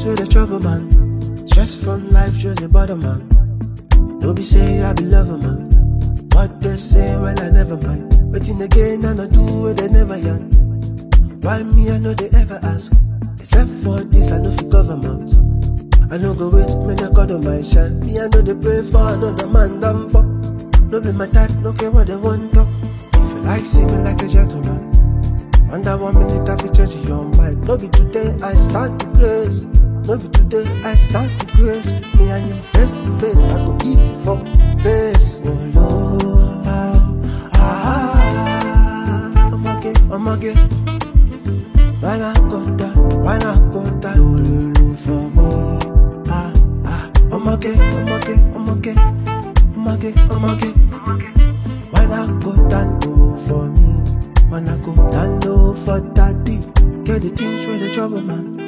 with the trouble, man. Stress from life shows the bottom, man. No be say I be lover, man. What they say, well, I never mind. Waiting again, and I do what they never yan. Why me, I know they ever ask. Except for this, I know for government. I know go wait, man, I got on my shine. Me, I know they pray for another man, damn fuck. No be my type, no care what they want to. If you like, see me like a gentleman. Under 1 minute, I feel change your mind. No be today, I start to grace. No be today, I start to grace. Me and you face to face, I go give you for face. No, no, I'm okay. Why not go down? Why not go down? No, for me. I'm okay. Why not go down low for me? Why not go down low for daddy? Get the things with the trouble, man.